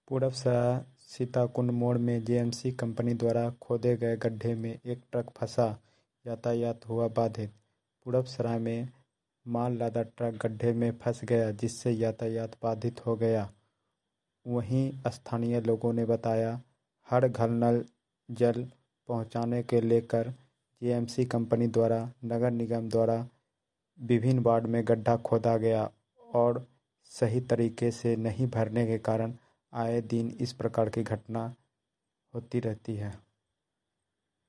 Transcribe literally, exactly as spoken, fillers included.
पूड़बसरा सीताकुंड मोड़ में JMC company द्वारा खोदे गए गड्ढे में एक ट्रक फंसा, यातायात हुआ बाधित। पूड़बसरा में माल लादा ट्रक गड्ढे में फंस गया जिससे यातायात बाधित हो गया। वहीं स्थानीय लोगों ने बताया, हर घर नल जल पहुंचाने के लेकर जेएमसी कंपनी द्वारा नगर निगम द्वारा विभिन्न वार्ड में गड्ढा खोदा गया और सही तरीके से नहीं भरने के कारण आए दिन इस प्रकार की घटना होती रहती है।